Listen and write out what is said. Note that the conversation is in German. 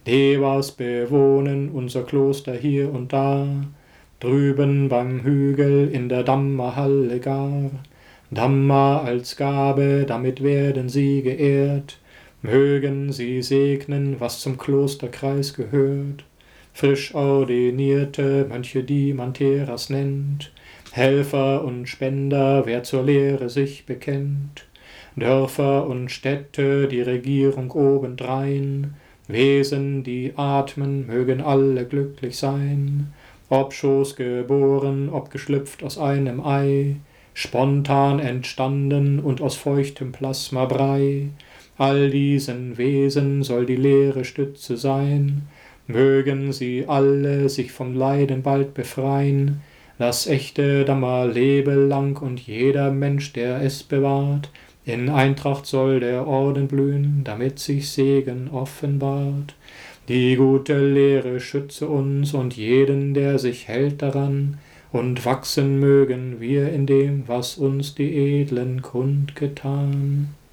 die was bewohnen unser Kloster hier und da, drüben beim Hügel in der Dammerhalle gar. Dhamma als Gabe, damit werden sie geehrt, mögen sie segnen, was zum Klosterkreis gehört. Frisch ordinierte Mönche, die man Theras nennt, Helfer und Spender, wer zur Lehre sich bekennt. Dörfer und Städte, die Regierung obendrein, Wesen, die atmen, mögen alle glücklich sein. Ob Schoß geboren, ob geschlüpft aus einem Ei, spontan entstanden und aus feuchtem Plasmabrei, all diesen Wesen soll die Lehre Stütze sein. Mögen sie alle sich vom Leiden bald befreien. Das echte Dhamma lebe lang und jeder Mensch, der es bewahrt, in Eintracht soll der Orden blühen, damit sich Segen offenbart. Die gute Lehre schütze uns und jeden, der sich hält daran, und wachsen mögen wir in dem, was uns die Edlen kundgetan.